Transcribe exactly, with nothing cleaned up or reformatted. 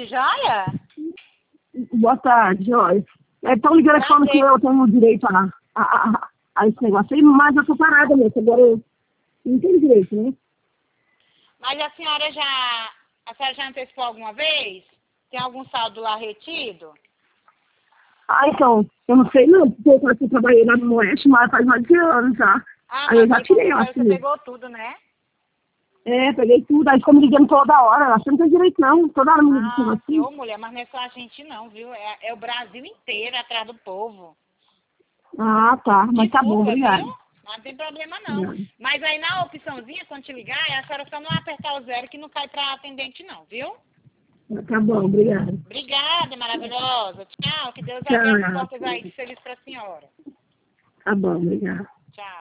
tarde, joia? Boa tarde, joia. Estão ligando aqui falando que eu tenho direito a, a, a, a esse negócio aí, mas eu tô parada mesmo. Agora eu não tenho direito, né? Mas a senhora já... A senhora já antecipou alguma vez? Tem algum saldo lá retido? Ah, então, eu não sei não, porque eu aqui trabalhei lá no Oeste, mas faz mais de anos já. Ah, Aí eu mas já aí tirei, eu quando acho você que... pegou tudo, né? É, peguei tudo, aí ficou me ligando toda hora. Eu acho que não tem direito não, toda hora me ligando Ah, assim. senhor, mulher, mas não é só a gente não, viu? É, é o Brasil inteiro atrás do povo. Ah, tá, mas tá bom, Desculpa, viu? obrigado. Não tem problema não. Obrigado. Mas aí na opçãozinha, quando te ligar, é a senhora só não apertar o zero que não cai pra atendente não, viu? Tá bom, obrigado. Obrigada, maravilhosa. Tchau, que Deus abra as Tchau. portas aí de feliz pra senhora. Tá bom, obrigado.